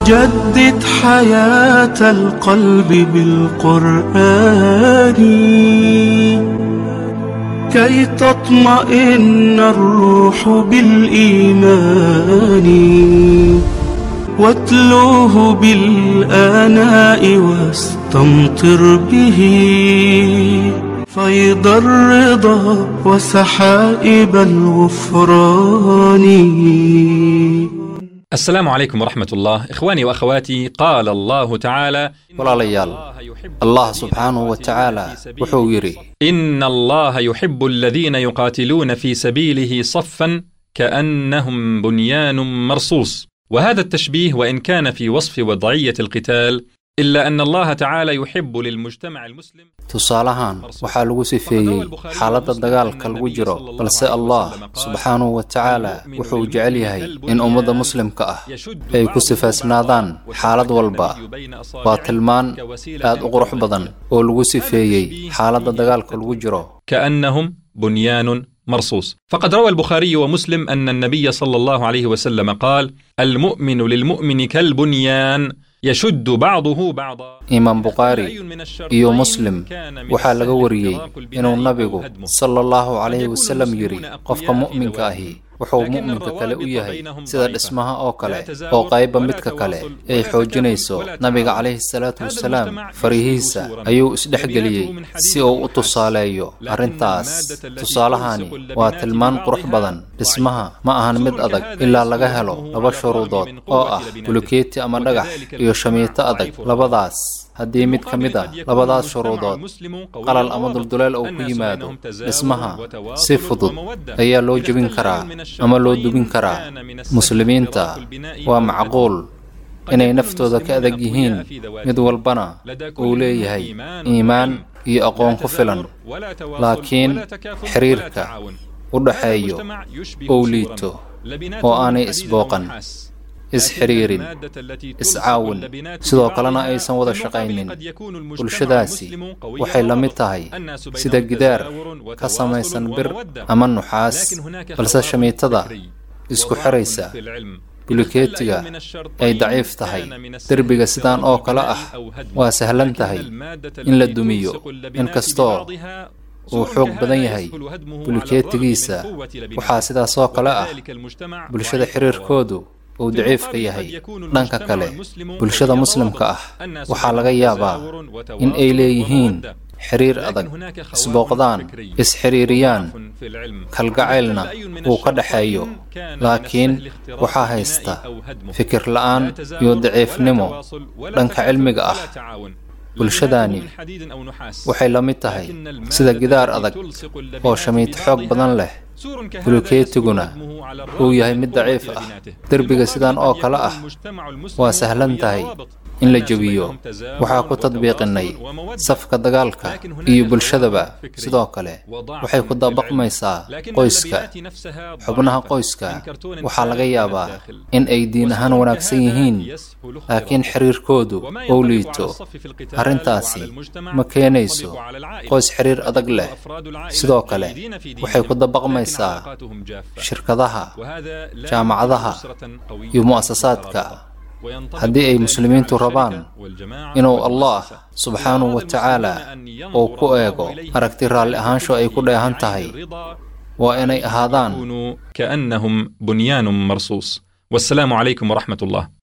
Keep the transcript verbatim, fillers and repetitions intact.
جدد حياة القلب بالقرآن كي تطمئن الروح بالإيمان واتلوه بالآناء واستمطر به فيض الرضا وسحائب الغفران. السلام عليكم ورحمة الله. إخواني وأخواتي، قال الله تعالى: walaalayaal allah subxaanahu wa tacaala wuxuu yidhi إن الله يحب الذين يقاتلون في سبيله صفا كأنهم بنيان مرصوص. وهذا التشبيه وإن كان في وصف وضعية القتال إلا أن الله تعالى يحب للمجتمع المسلم. tusaalahaan waxaa lagu sifeeyey xaaladda dagaalka lagu jiro, balse allah subxaanahu wa tacaala wuxuu jecel yahay in ummadda muslimka ah ay ku sifaysnaadaan xaalad walba. waa tilmaan aad u qurux badan oo lagu sifeeyey xaaladda dagaalka lagu jiro. كأنهم بنيان مرصوص. فقد روى البخاري ومسلم أن النبي صلى الله عليه وسلم قال: المؤمن للمؤمن كالبنيان يشد بعضه بعضا. imaam bukhaari iyo muslim waxaa laga wariyey inuu nabigu sala allahu calayhi wasalam yidhi, qofka mu'minka ahi wuxuu mu'minka kale u yahay sida dhismaha oo kale, oo qayba midka kale ay xoojinayso. nabiga calayhi salaatu wasalaam farihiisa ayuu isdhexgeliyey si uu u tusaaleeyo arrintaas. tusaalahani waa tilmaan qurux badan. dhismaha ma ahan mid adag ilaa laga helo laba shuruudood oo ah bulukeeti ama dhagax iyo shamiito adag. labadaas haddii mid ka mid ah labadaas shuruudood qalal ama dulduleel uu ku yimaado, dhismaha si fudud ayaa loo jebin karaa ama loo dubin karaa. muslimiinta waa macquul inay naftooda ka adag yihiin, mid walbana uu leeyahay iimaan iyo aqoon ku filan, laakiin xiriirka u dhaxeeyo uu liito oo aanay isbooqan, isxiriirin, iscaawin, sidoo kalena aysan wada shaqaynin. bulshadaasi waxay la mid tahay sida gidaar ka samaysan bir ama nuxaas, balse shamiitada isku xiraysa bulukeetiga ay daciif tahay. derbiga sidaan oo kale ah waa sahlan tahay in la dumiyo, inkastoo uu xoog badan yahay bulukeetigiisa. waxaa sidaasoo kale ah bulshada xiriirkoodu uu daciifka yahay. dhanka kale, bulshada muslimka ah waxaa laga yaabaa in ay leeyihiin xiriir adag, isbooqdaan, isxiriiriyaan, kalgacaylna uu ka dhaxeeyo, laakiin waxaa haysta fikir la'aan iyo daciifnimo dhanka cilmiga ah. bulshadaani waxay la mid tahay sida gidaar adag oo shamiito xoog badan leh, bulukeetiguna uu yahay mid daciif ah. derbiga sidaan oo kale ah waa sahlan tahay in la jebiyo. waxaa ku tadbiiqinay safka dagaalka iyo bulshadaba. sidoo kale waxay ku dabaqmaysaa qoyska. xubnaha qoyska waxaa laga yaabaa in ay diin ahaan wanaagsan yihiin, laakiin xiriirkoodu uu liito. arrintaasi ma keenayso qoys xiriir adag leh. sidoo kale waxay ku dabaqmaysaa shirkadaha, jaamacadaha iyo mu'asasaadka. haddii ay muslimiintu rabaan inuu allah subxaanahu wa tacaala uu ku eego aragti raalli ahaansho ay ku dheehan tahay, waa inay ahaadaan كأنهم بنيان مرصوص. والسلام عليكم ورحمة الله.